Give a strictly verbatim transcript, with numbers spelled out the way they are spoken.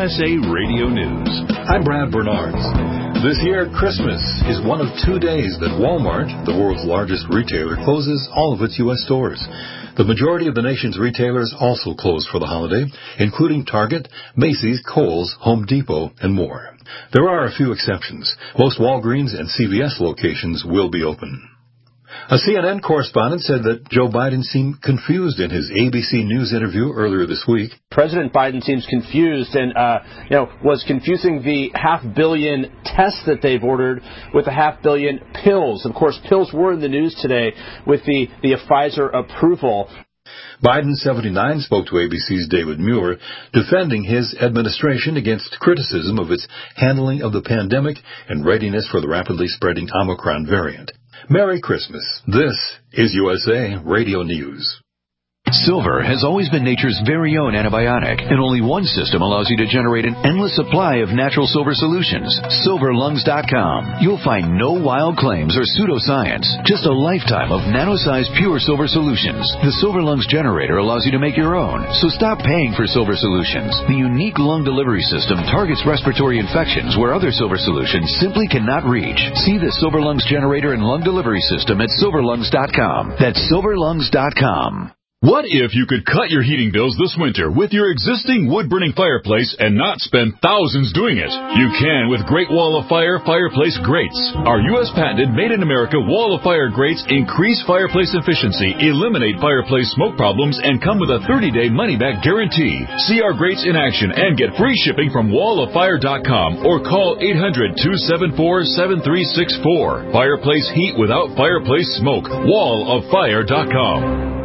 S A Radio News. I'm Brad Bernards. This year, Christmas is one of two days that Walmart, the world's largest retailer, closes all of its U S stores. The majority of the nation's retailers also close for the holiday, including Target, Macy's, Kohl's, Home Depot, and more. There are a few exceptions. Most Walgreens and C V S locations will be open. A C N N correspondent said that Joe Biden seemed confused in his A B C News interview earlier this week. President Biden seems confused and, uh, you know, was confusing the half billion tests that they've ordered with the half billion pills. Of course, pills were in the news today with the, the Pfizer approval. Biden, seventy-nine, spoke to A B C's David Muir, defending his administration against criticism of its handling of the pandemic and readiness for the rapidly spreading Omicron variant. Merry Christmas. This is U S A Radio News. Silver has always been nature's very own antibiotic, and only one system allows you to generate an endless supply of natural silver solutions. silver lungs dot com. You'll find no wild claims or pseudoscience, just a lifetime of nano-sized pure silver solutions. The Silver Lungs generator allows you to make your own, so stop paying for silver solutions. The unique lung delivery system targets respiratory infections where other silver solutions simply cannot reach. See the Silver Lungs generator and lung delivery system at silver lungs dot com. That's silver lungs dot com. What if you could cut your heating bills this winter with your existing wood-burning fireplace and not spend thousands doing it? You can with Great Wall of Fire fireplace grates. Our U S patented made-in-America Wall of Fire grates increase fireplace efficiency, eliminate fireplace smoke problems, and come with a thirty-day money-back guarantee. See our grates in action and get free shipping from wall of fire dot com or call eight hundred, two seven four, seven three six four. Fireplace heat without fireplace smoke. wall of fire dot com.